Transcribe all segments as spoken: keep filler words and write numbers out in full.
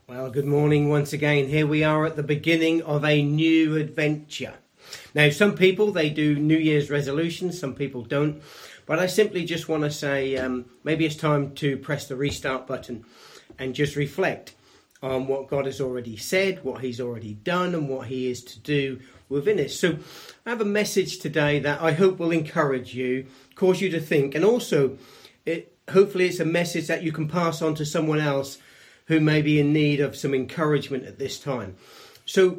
Well, good morning once again. Here we are at the beginning of a new adventure. Now, some people, they do New Year's resolutions, some people don't. But I simply just want to say um, maybe it's time to press the restart button and just reflect on what God has already said, what he's already done, and what he is to do within us. So I have a message today that I hope will encourage you, cause you to think, and also it, hopefully it's a message that you can pass on to someone else who may be in need of some encouragement at this time. So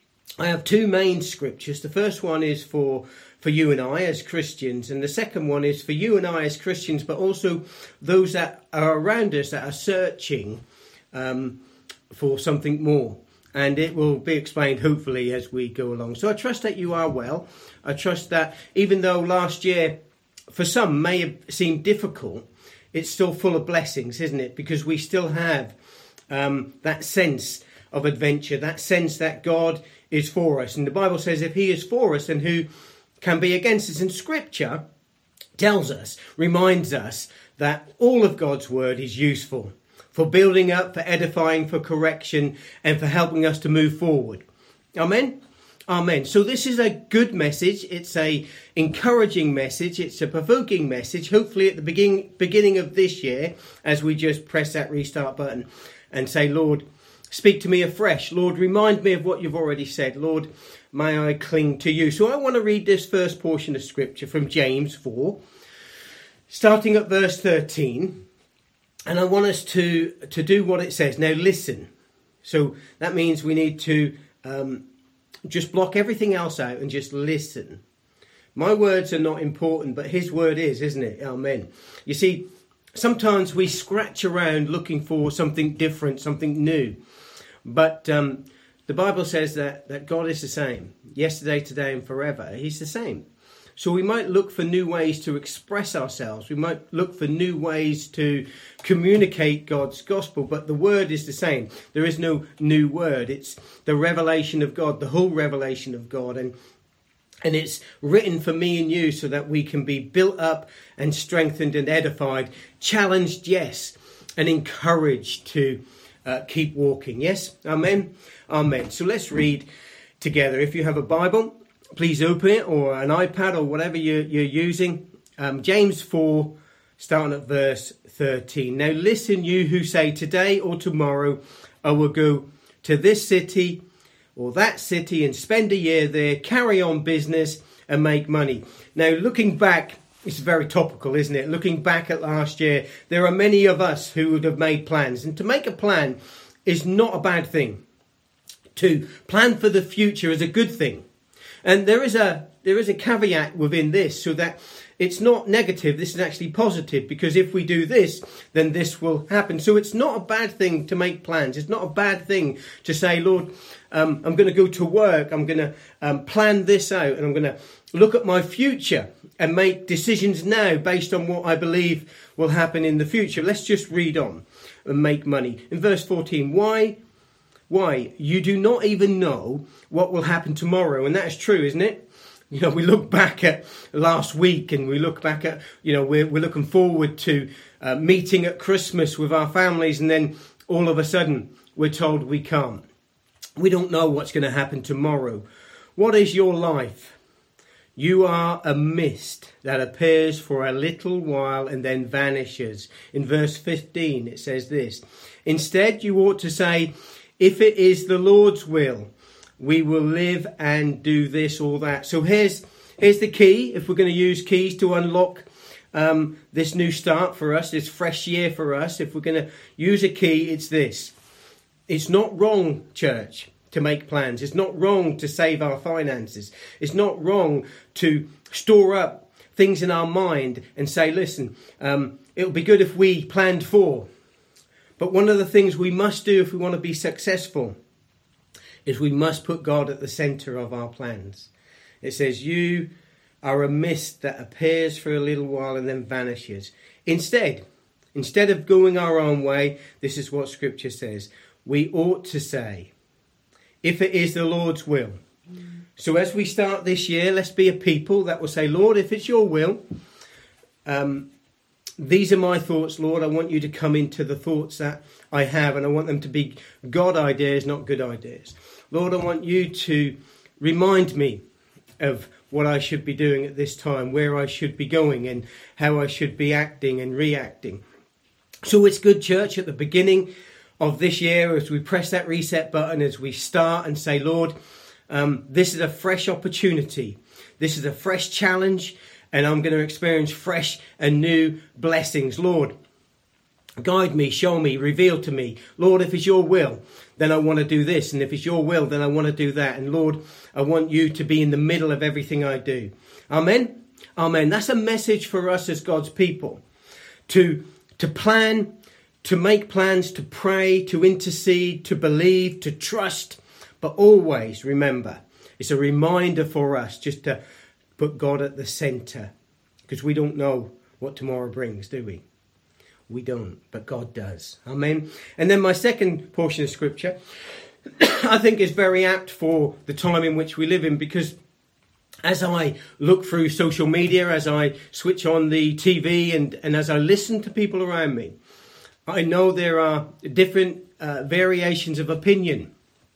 I have two main scriptures. The first one is for, for you and I as Christians, and the second one is for you and I as Christians, but also those that are around us that are searching um, for something more. And it will be explained hopefully as we go along. So I trust that you are well. I trust that even though last year for some may have seemed difficult, it's still full of blessings, isn't it? Because we still have um, that sense of adventure, that sense that God is for us. And the Bible says if he is for us, then who can be against us? And Scripture tells us, reminds us that all of God's word is useful for building up, for edifying, for correction, and for helping us to move forward. Amen? Amen. So this is a good message. It's a encouraging message. It's a provoking message. Hopefully at the begin, beginning of this year, as we just press that restart button and say, Lord, speak to me afresh. Lord, remind me of what you've already said. Lord, may I cling to you. So I want to read this first portion of Scripture from James four, starting at verse thirteen. And I want us to, to do what it says. Now listen. So that means we need to um, just block everything else out and just listen. My words are not important, but his word is, isn't it? Amen. You see, sometimes we scratch around looking for something different, something new. But um, the Bible says that, that God is the same. Yesterday, today, and forever. He's the same. So we might look for new ways to express ourselves. We might look for new ways to communicate God's gospel. But the word is the same. There is no new word. It's the revelation of God, the whole revelation of God. And And it's written for me and you so that we can be built up and strengthened and edified, challenged, yes, and encouraged to uh, keep walking. Yes, amen, amen. So let's read together. If you have a Bible, please open it, or an iPad, or whatever you're, you're using. Um, James four, starting at verse thirteen. Now listen, you who say today or tomorrow I will go to this city or that city and spend a year there, carry on business and make money. Now, looking back, it's very topical, isn't it? Looking back at last year, there are many of us who would have made plans. And to make a plan is not a bad thing. To plan for the future is a good thing. And there is a there is a caveat within this, so that it's not negative, this is actually positive, because if we do this, then this will happen. So it's not a bad thing to make plans. It's not a bad thing to say, Lord, um, I'm going to go to work, I'm going to um, plan this out, and I'm going to look at my future and make decisions now based on what I believe will happen in the future. Let's just read on and make money. In verse fourteen, why? Why? You do not even know what will happen tomorrow. And that is true, isn't it? You know, we look back at last week and we look back at, you know, we're, we're looking forward to uh, meeting at Christmas with our families. And then all of a sudden we're told we can't. We don't know what's going to happen tomorrow. What is your life? You are a mist that appears for a little while and then vanishes. In verse fifteen, it says this. Instead, you ought to say, if it is the Lord's will, we will live and do this or that. So here's here's the key. If we're going to use keys to unlock um, this new start for us, this fresh year for us, if we're going to use a key, it's this. It's not wrong, church, to make plans. It's not wrong to save our finances. It's not wrong to store up things in our mind and say, listen, um, it would be good if we planned for. But one of the things we must do if we want to be successful is we must put God at the centre of our plans. It says, you are a mist that appears for a little while and then vanishes. Instead, instead of going our own way, this is what Scripture says. We ought to say, if it is the Lord's will. Mm. So as we start this year, let's be a people that will say, Lord, if it's your will, um, these are my thoughts, Lord. I want you to come into the thoughts that I have, and I want them to be God ideas, not good ideas. Lord, I want you to remind me of what I should be doing at this time, where I should be going, and how I should be acting and reacting. So it's good, church, at the beginning of this year, as we press that reset button, as we start and say, Lord, um, this is a fresh opportunity. This is a fresh challenge, and I'm going to experience fresh and new blessings. Lord, guide me, show me, reveal to me. Lord, if it's your will, then I want to do this. And if it's your will, then I want to do that. And Lord, I want you to be in the middle of everything I do. Amen. Amen. That's a message for us as God's people. To, to plan, to make plans, to pray, to intercede, to believe, to trust. But always remember, it's a reminder for us just to put God at the centre. Because we don't know what tomorrow brings, do we? We don't, but God does. Amen. And then my second portion of scripture, I think is very apt for the time in which we live in, because as I look through social media, as I switch on the T V, and, and as I listen to people around me, I know there are different uh, variations of opinion.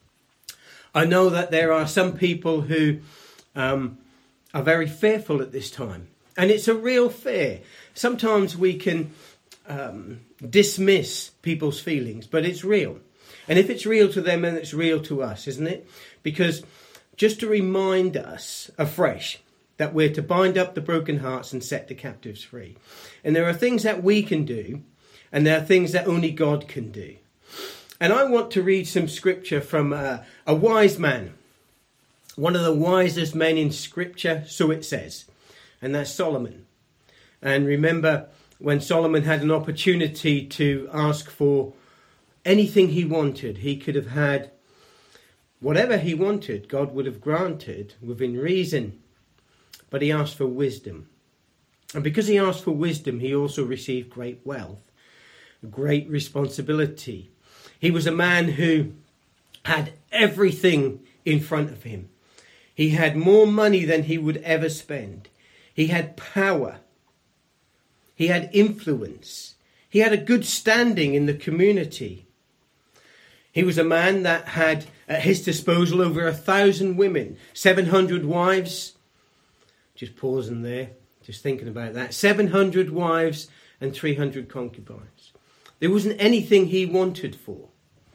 I know that there are some people who um, are very fearful at this time. And it's a real fear. Sometimes we can Um, dismiss people's feelings, but it's real. And if it's real to them, then it's real to us, isn't it? Because just to remind us afresh that we're to bind up the broken hearts and set the captives free. And there are things that we can do, and there are things that only God can do. And I want to read some scripture from a, a wise man, one of the wisest men in scripture, so it says, and that's Solomon. And remember, when Solomon had an opportunity to ask for anything he wanted, he could have had whatever he wanted, God would have granted within reason. But he asked for wisdom. And because he asked for wisdom, he also received great wealth, great responsibility. He was a man who had everything in front of him. He had more money than he would ever spend. He had power. He had influence. He had a good standing in the community. He was a man that had at his disposal over a thousand women, seven hundred wives. Just pausing there, just thinking about that. seven hundred wives and three hundred concubines. There wasn't anything he wanted for.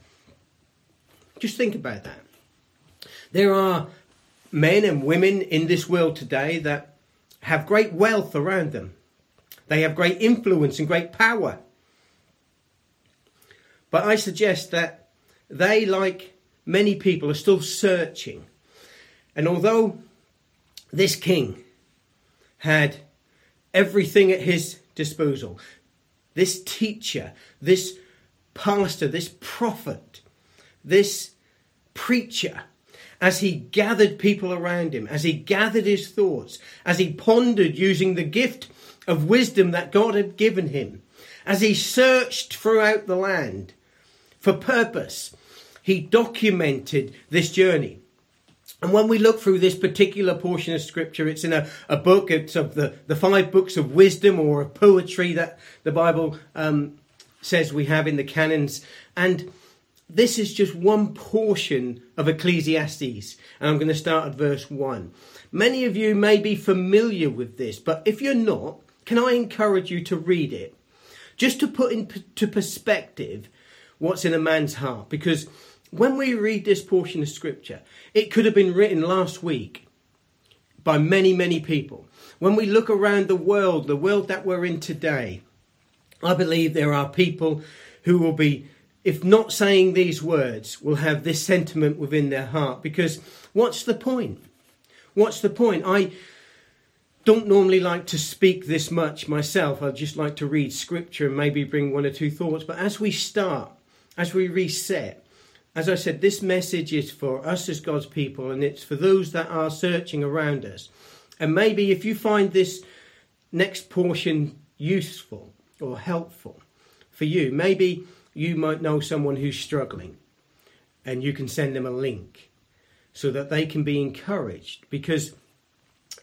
Just think about that. There are men and women in this world today that have great wealth around them. They have great influence and great power. But I suggest that they, like many people, are still searching. And although this king had everything at his disposal, this teacher, this pastor, this prophet, this preacher, as he gathered people around him, as he gathered his thoughts, as he pondered using the gift of wisdom that God had given him, as he searched throughout the land for purpose, he documented this journey. And when we look through this particular portion of scripture, it's in a, a book, it's of the, the five books of wisdom or of poetry that the Bible um, says we have in the canons. And this is just one portion of Ecclesiastes. And I'm going to start at verse one. Many of you may be familiar with this, but if you're not, can I encourage you to read it? Just to put into perspective what's in a man's heart. Because when we read this portion of scripture, it could have been written last week by many, many people. When we look around the world, the world that we're in today, I believe there are people who will be, if not saying these words, will have this sentiment within their heart. Because what's the point? What's the point? I don't normally like to speak this much myself. I just like to read scripture and maybe bring one or two thoughts. But as we start, as we reset, as I said, this message is for us as God's people, and it's for those that are searching around us. And maybe if you find this next portion useful or helpful for you, maybe you might know someone who's struggling, and you can send them a link so that they can be encouraged. Because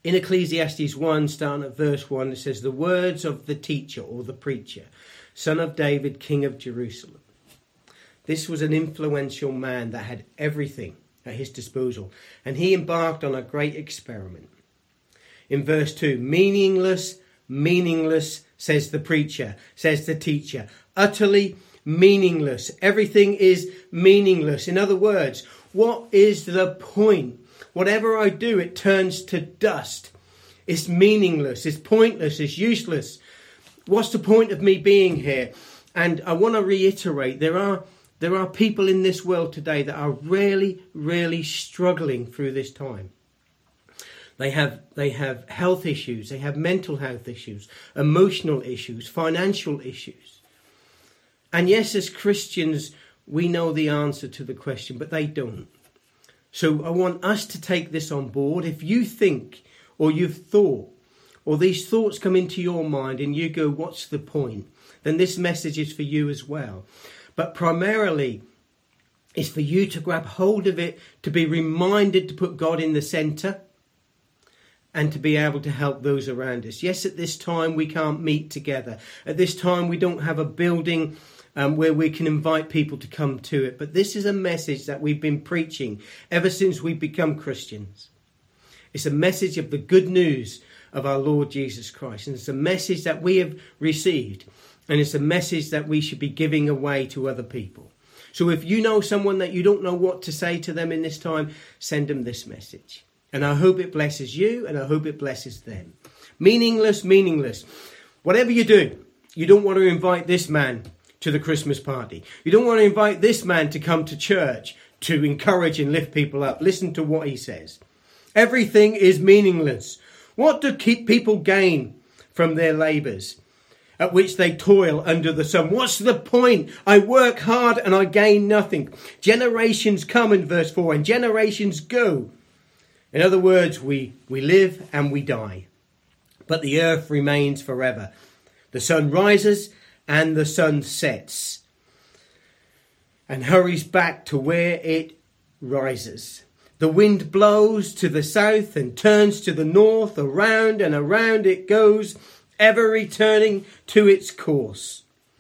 In Ecclesiastes one, starting at verse one, it says, the words of the teacher or the preacher, son of David, king of Jerusalem. This was an influential man that had everything at his disposal, and he embarked on a great experiment. In verse two, meaningless, meaningless, says the preacher, says the teacher, utterly meaningless. Everything is meaningless. In other words, what is the point? Whatever I do, it turns to dust. It's meaningless, it's pointless, it's useless. What's the point of me being here? And I want to reiterate, there are there are people in this world today that are really, really struggling through this time. They have they have health issues, they have mental health issues, emotional issues, financial issues. And yes, as Christians, we know the answer to the question, but they don't. So I want us to take this on board. If you think, or you've thought, or these thoughts come into your mind and you go, what's the point? Then this message is for you as well. But primarily, it's for you to grab hold of it, to be reminded to put God in the centre, and to be able to help those around us. Yes, at this time we can't meet together. At this time we don't have a building um, where we can invite people to come to it. But this is a message that we've been preaching ever since we've become Christians. It's a message of the good news of our Lord Jesus Christ. And it's a message that we have received. And it's a message that we should be giving away to other people. So if you know someone that you don't know what to say to them in this time, send them this message. And I hope it blesses you, and I hope it blesses them. Meaningless, meaningless. Whatever you do, you don't want to invite this man to the Christmas party. You don't want to invite this man to come to church to encourage and lift people up. Listen to what he says. Everything is meaningless. What do keep people gain from their labours, at which they toil under the sun? What's the point? I work hard and I gain nothing. Generations come, in verse four, and generations go. In other words, we, we live and we die, but the earth remains forever. The sun rises and the sun sets and hurries back to where it rises. The wind blows to the south and turns to the north. Around and around it goes, ever returning to its course.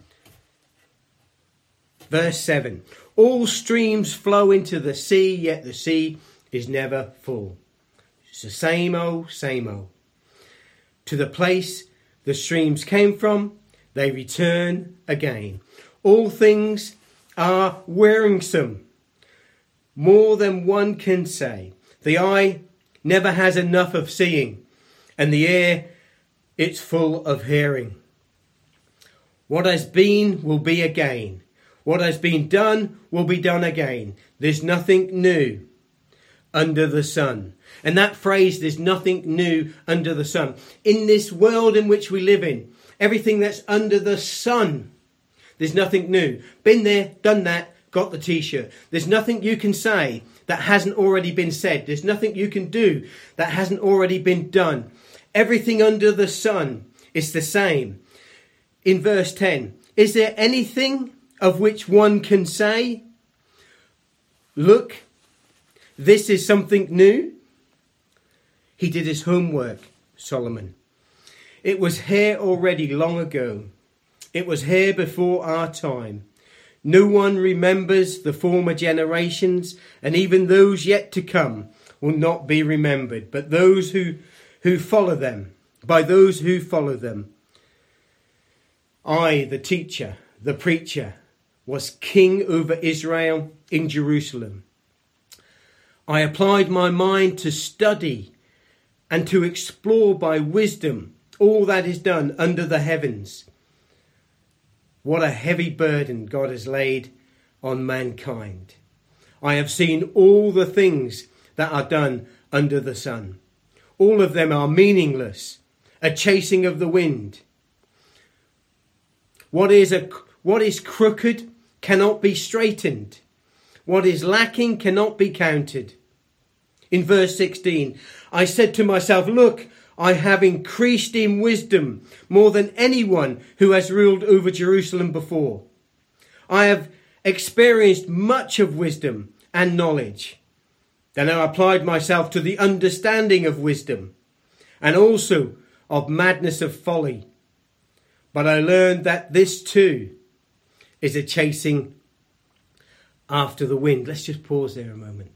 Verse seven. All streams flow into the sea, yet the sea is never full. It's the same old, same old. To the place the streams came from, they return again. All things are wearisome, more than one can say. The eye never has enough of seeing, and the ear, it's full of hearing. What has been will be again. What has been done will be done again. There's nothing new under the sun. And that phrase, there's nothing new under the sun. In this world in which we live in, everything that's under the sun, there's nothing new. Been there, done that, got the t-shirt. There's nothing you can say that hasn't already been said. There's nothing you can do that hasn't already been done. Everything under the sun is the same. In verse ten, is there anything of which one can say, look, this is something new? He did his homework, Solomon. It was here already long ago. It was here before our time. No one remembers the former generations, and even those yet to come will not be remembered, but those who, who follow them, by those who follow them. I, the teacher, the preacher, was king over Israel in Jerusalem. I applied my mind to study and to explore by wisdom all that is done under the heavens. What a heavy burden God has laid on mankind. I have seen all the things that are done under the sun. All of them are meaningless, a chasing of the wind. What is a what is crooked cannot be straightened. What is lacking cannot be counted. In verse sixteen, I said to myself, look, I have increased in wisdom more than anyone who has ruled over Jerusalem before. I have experienced much of wisdom and knowledge. Then I applied myself to the understanding of wisdom. and also of madness of folly. But I learned that this too is a chasing after the wind. Let's just pause there a moment.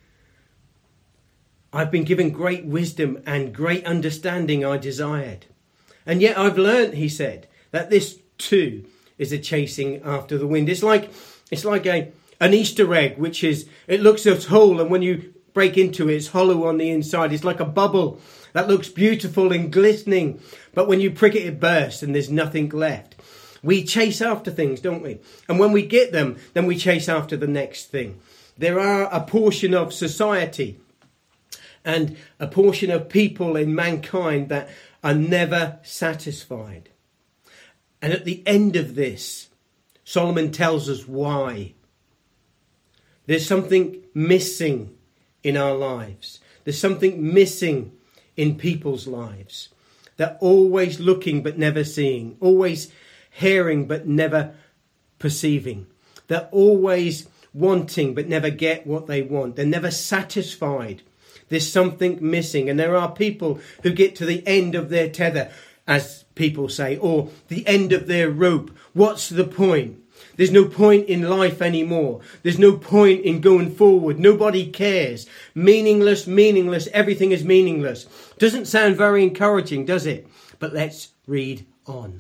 I've been given great wisdom and great understanding I desired. And yet I've learned, he said, that this too is a chasing after the wind. It's like it's like a an Easter egg, which is, it looks a hole, and when you break into it, it's hollow on the inside. It's like a bubble that looks beautiful and glistening, but when you prick it, it bursts and there's nothing left. We chase after things, don't we? And when we get them, then we chase after the next thing. There are a portion of society and a portion of people in mankind that are never satisfied. And at the end of this, Solomon tells us why. There's something missing in our lives. There's something missing in people's lives. They're always looking but never seeing. Always hearing but never perceiving. They're always wanting but never get what they want. They're never satisfied. There's something missing. And there are people who get to the end of their tether, as people say, or the end of their rope. What's the point? There's no point in life anymore. There's no point in going forward. Nobody cares. Meaningless, meaningless. Everything is meaningless. Doesn't sound very encouraging, does it? But let's read on.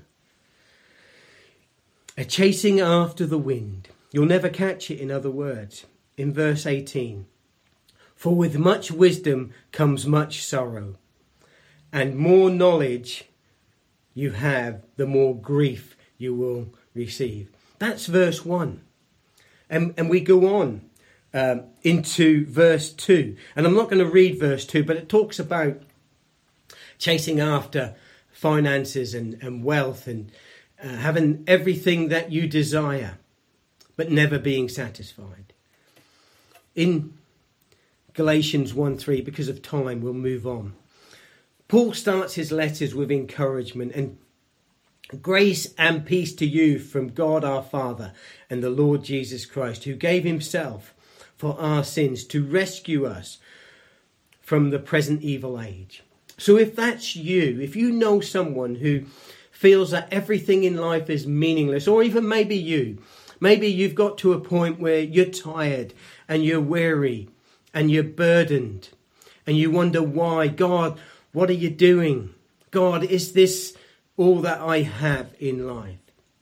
A chasing after the wind. You'll never catch it, in other words. In verse eighteen. For with much wisdom comes much sorrow, and more knowledge you have, the more grief you will receive. That's verse one. And, and we go on um, into verse two. And I'm not going to read verse two, but it talks about chasing after finances and, and wealth and uh, having everything that you desire, but never being satisfied. In Galatians one three, because of time, we'll move on. Paul starts his letters with encouragement and grace and peace to you from God our Father and the Lord Jesus Christ, who gave himself for our sins to rescue us from the present evil age. So if that's you, if you know someone who feels that everything in life is meaningless, or even maybe you, maybe you've got to a point where you're tired and you're weary and you're burdened and you wonder why. God, what are you doing? God, is this all that I have in life?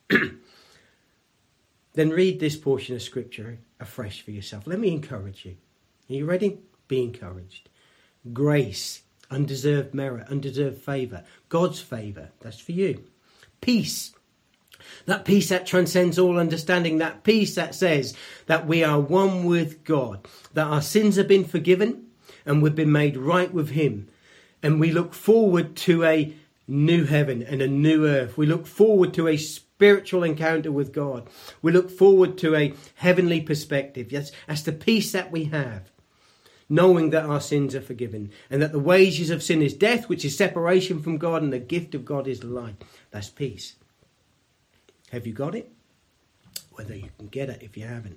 Then read this portion of scripture afresh for yourself. Let me encourage you. Are you ready? Be encouraged. Grace, undeserved merit, undeserved favour, God's favour, that's for you. Peace, that peace that transcends all understanding, that peace that says that we are one with God, that our sins have been forgiven and we've been made right with him. And we look forward to a new heaven and a new earth. We look forward to a spiritual encounter with God. We look forward to a heavenly perspective. That's, that's the peace that we have, knowing that our sins are forgiven and that the wages of sin is death, which is separation from God, and the gift of God is life. That's peace. Have you got it? Whether you can get it if you haven't.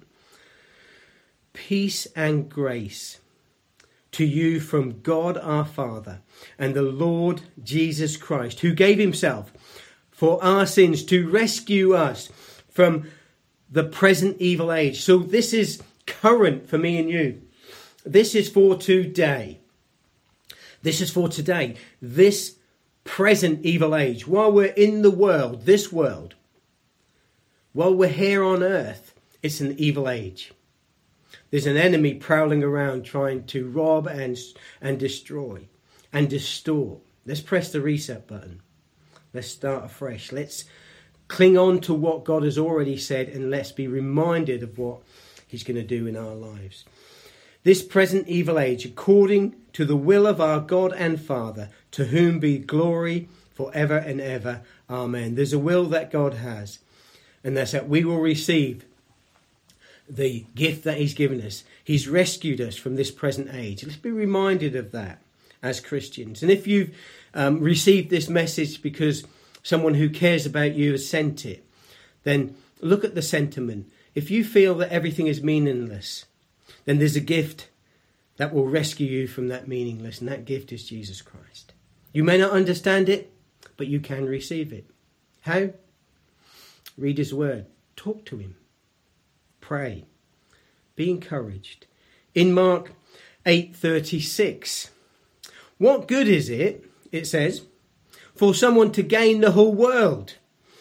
Peace and grace to you from God our Father and the Lord Jesus Christ, who gave himself for our sins to rescue us from the present evil age. So this is current for me and you. This is for today. This is for today. This present evil age. While we're in the world, this world, while we're here on earth, it's an evil age. There's an enemy prowling around trying to rob and, and destroy and distort. Let's press the reset button. Let's start afresh. Let's cling on to what God has already said, and let's be reminded of what he's going to do in our lives. This present evil age, according to the will of our God and Father, to whom be glory forever and ever. Amen. There's a will that God has, and that's that we will receive the gift that he's given us. He's rescued us from this present age. Let's be reminded of that as Christians. And if you've um, received this message because someone who cares about you has sent it, then look at the sentiment. If you feel that everything is meaningless, then there's a gift that will rescue you from that meaningless, and that gift is Jesus Christ. You may not understand it, but you can receive it. How? Read his word. Talk to him. Pray. Be encouraged. In Mark eight thirty-six, what good is it, it says, for someone to gain the whole world?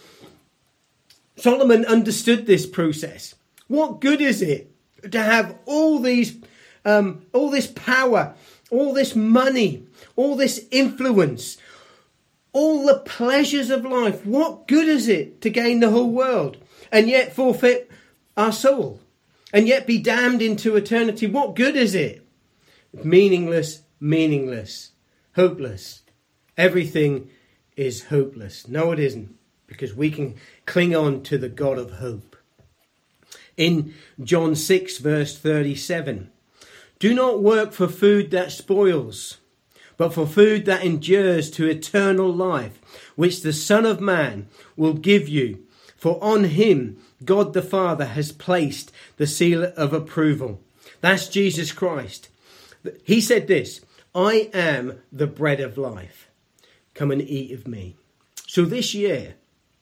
Solomon understood this process. What good is it to have all these, um, all this power, all this money, all this influence, all the pleasures of life? What good is it to gain the whole world and yet forfeit our soul and yet be damned into eternity? What good is it? Meaningless, meaningless, hopeless. Everything is hopeless. No, it isn't, because we can cling on to the God of hope. In John six verse thirty-seven, do not work for food that spoils, but for food that endures to eternal life, which the Son of Man will give you. For on him God the Father has placed the seal of approval. That's Jesus Christ. He said this, I am the bread of life. Come and eat of me. So this year,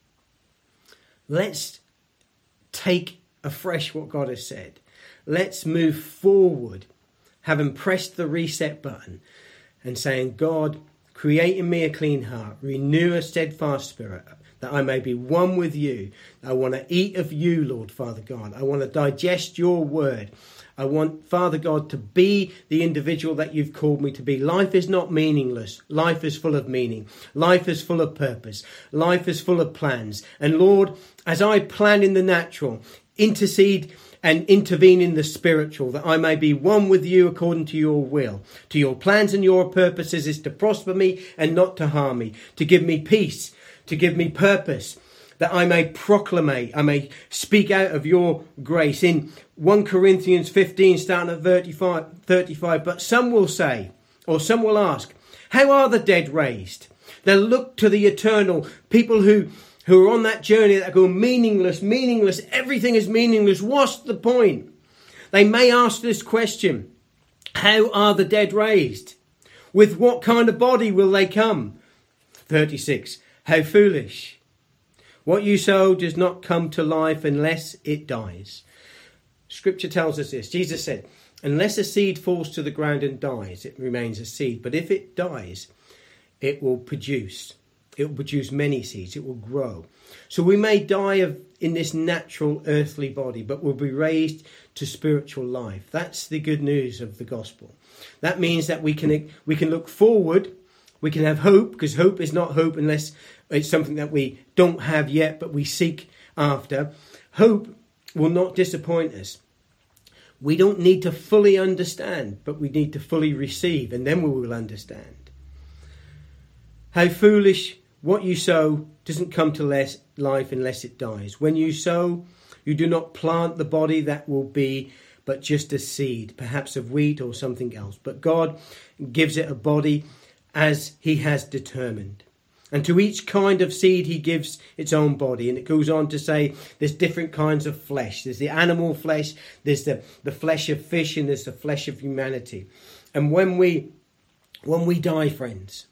let's take afresh what God has said. Let's move forward, having pressed the reset button and saying, God, create in me a clean heart, renew a steadfast spirit, that I may be one with you. I want to eat of you, Lord, Father God. I want to digest your word. I want, Father God, to be the individual that you've called me to be. Life is not meaningless. Life is full of meaning. Life is full of purpose. Life is full of plans. And Lord, as I plan in the natural, intercede and intervene in the spiritual, that I may be one with you according to your will. To your plans and your purposes is to prosper me and not to harm me, to give me peace, to give me purpose, that I may proclamate, I may speak out of your grace. In First Corinthians fifteen, starting at thirty-five, thirty-five, but some will say, or some will ask, how are the dead raised? They'll look to the eternal, people who, who are on that journey that go meaningless, meaningless, everything is meaningless. What's the point? They may ask this question, how are the dead raised? With what kind of body will they come? thirty-six, how foolish. What you sow does not come to life unless it dies. Scripture tells us this. Jesus said, unless a seed falls to the ground and dies, it remains a seed. But if it dies, it will produce. It will produce many seeds. It will grow. So we may die of, in this natural earthly body, but we'll be raised to spiritual life. That's the good news of the gospel. That means that we can, we can look forward. We can have hope, because hope is not hope unless it's something that we don't have yet, but we seek after. Hope will not disappoint us. We don't need to fully understand, but we need to fully receive, and then we will understand. How foolish, what you sow doesn't come to less life unless it dies. When you sow, you do not plant the body that will be, but just a seed, perhaps of wheat or something else. But God gives it a body as he has determined. And to each kind of seed he gives its own body. And it goes on to say there's different kinds of flesh. There's the animal flesh, there's the, the flesh of fish, and there's the flesh of humanity. And when we when we die, friends,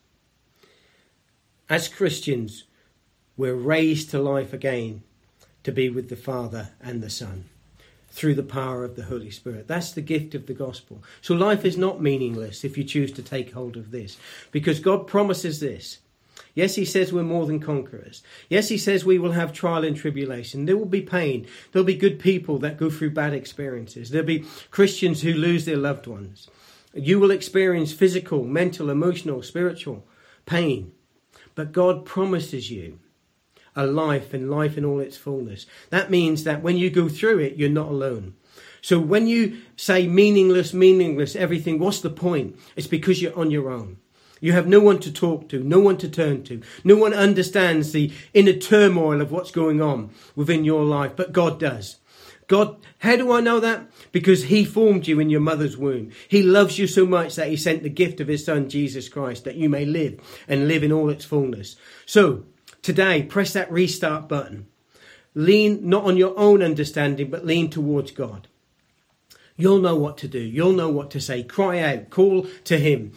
as Christians, we're raised to life again to be with the Father and the Son through the power of the Holy Spirit. That's the gift of the gospel. So life is not meaningless if you choose to take hold of this, because God promises this. Yes, he says we're more than conquerors. Yes, he says we will have trial and tribulation. There will be pain. There'll be good people that go through bad experiences. There'll be Christians who lose their loved ones. You will experience physical, mental, emotional, spiritual pain. But God promises you a life, and life in all its fullness. That means that when you go through it, you're not alone. So when you say meaningless, meaningless, everything, what's the point? It's because you're on your own. You have no one to talk to, no one to turn to. No one understands the inner turmoil of what's going on within your life, but God does. God, how do I know that? Because he formed you in your mother's womb. He loves you so much that he sent the gift of his son, Jesus Christ, that you may live and live in all its fullness. So today, press that restart button. Lean not on your own understanding, but lean towards God. You'll know what to do. You'll know what to say. Cry out. Call to him.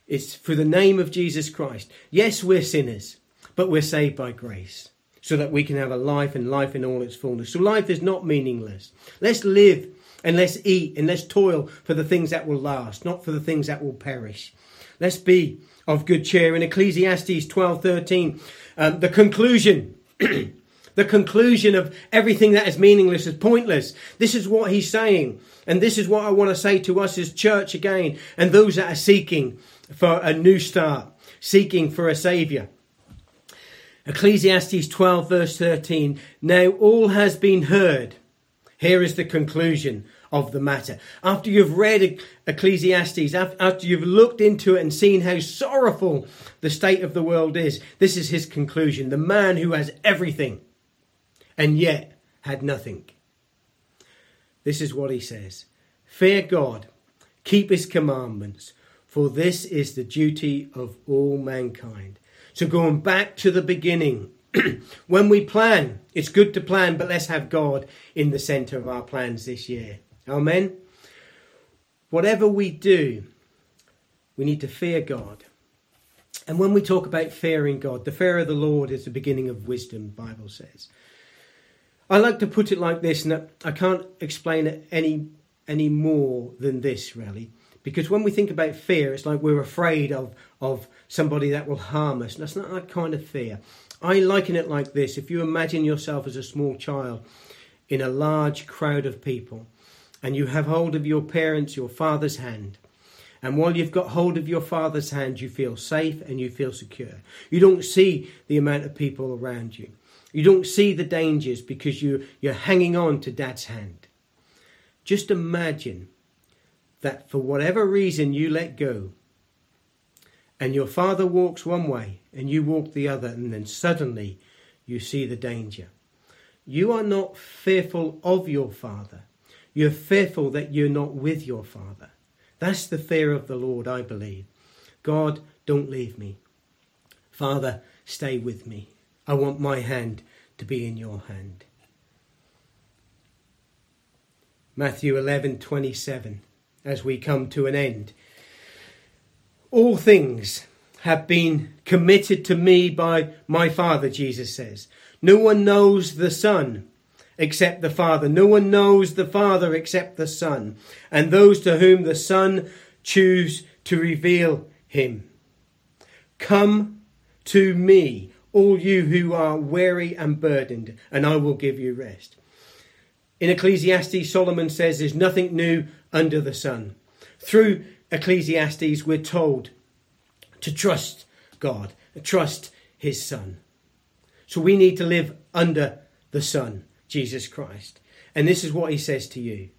It's for the name of Jesus Christ. Yes, we're sinners, but we're saved by grace so that we can have a life and life in all its fullness. So life is not meaningless. Let's live and let's eat and let's toil for the things that will last, not for the things that will perish. Let's be of good cheer. In Ecclesiastes twelve thirteen, um, the conclusion, the conclusion of everything that is meaningless is pointless. This is what he's saying. And this is what I want to say to us as church again, and those that are seeking for a new start, seeking for a saviour. Ecclesiastes twelve verse thirteen, now all has been heard. Here is the conclusion of the matter. After you've read Ecclesiastes, after you've looked into it and seen how sorrowful the state of the world is, this is his conclusion. The man who has everything and yet had nothing. This is what he says. Fear God, keep his commandments, for this is the duty of all mankind. So going back to the beginning, when we plan, it's good to plan, but let's have God in the centre of our plans this year. Amen. Whatever we do, we need to fear God. And when we talk about fearing God, the fear of the Lord is the beginning of wisdom, the Bible says. I like to put it like this, and I can't explain it any, any more than this, really. Because when we think about fear, it's like we're afraid of, of somebody that will harm us. And that's not that kind of fear. I liken it like this. If you imagine yourself as a small child in a large crowd of people, and you have hold of your parents, your father's hand, and while you've got hold of your father's hand, you feel safe and you feel secure. You don't see the amount of people around you. You don't see the dangers because you, you're hanging on to dad's hand. Just imagine that for whatever reason you let go, and your father walks one way and you walk the other, and then suddenly you see the danger. You are not fearful of your father. You're fearful that you're not with your father. That's the fear of the Lord, I believe. God, don't leave me. Father, stay with me. I want my hand to be in your hand. Matthew eleven twenty-seven, as we come to an end. All things have been committed to me by my Father, Jesus says. No one knows the Son except the Father. No one knows the Father except the Son, and those to whom the Son choose to reveal him. Come to me, all you who are weary and burdened, and I will give you rest. In Ecclesiastes, Solomon says there's nothing new under the sun. Through Ecclesiastes, we're told to trust God, trust his Son. So we need to live under the Son, Jesus Christ. And this is what he says to you.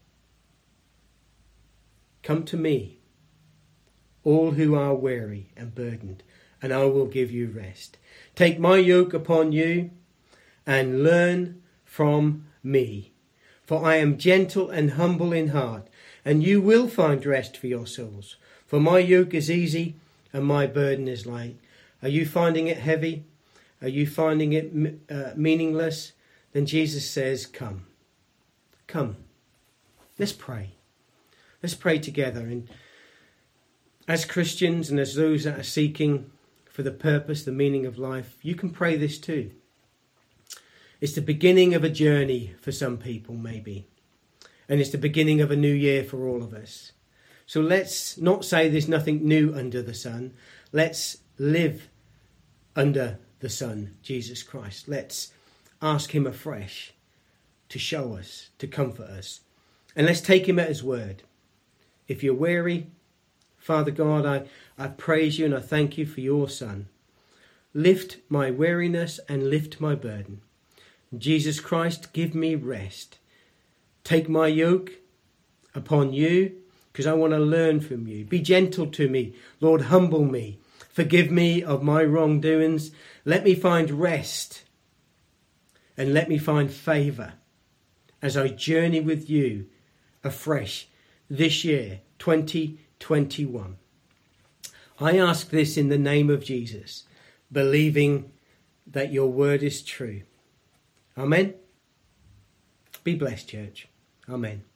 Come to me, all who are weary and burdened, and I will give you rest. Take my yoke upon you and learn from me. For I am gentle and humble in heart, and you will find rest for your souls. For my yoke is easy and my burden is light. Are you finding it heavy? Are you finding it uh, meaningless? Then Jesus says, come. Come. Let's pray. Let's pray together. And as Christians and as those that are seeking for the purpose, the meaning of life, you can pray this too. It's the beginning of a journey for some people, maybe. And it's the beginning of a new year for all of us. So let's not say there's nothing new under the sun. Let's live under the Son, Jesus Christ. Let's ask him afresh to show us, to comfort us. And let's take him at his word. If you're weary, Father God, I, I praise you and I thank you for your Son. Lift my weariness and lift my burden. Jesus Christ, give me rest. Take my yoke upon you because I want to learn from you. Be gentle to me. Lord, humble me. Forgive me of my wrongdoings. Let me find rest and let me find favour as I journey with you afresh this year, twenty twenty-one. I ask this in the name of Jesus, believing that your word is true. Amen. Be blessed, church. Amen.